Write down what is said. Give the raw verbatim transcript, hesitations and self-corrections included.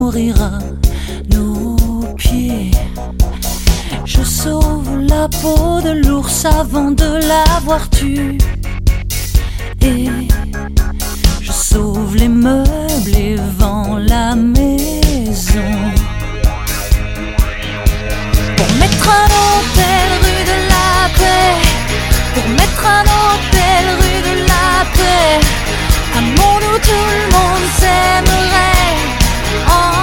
nourrir nos pieds. Je sauve la peau de l'ours avant de l'avoir tué. Et je sauve les meubles et vends la maison. Pour mettre un hôtel rue de la Paix, pour mettre un hôtel rue de la Paix, un monde où tout le monde s'aimerait. En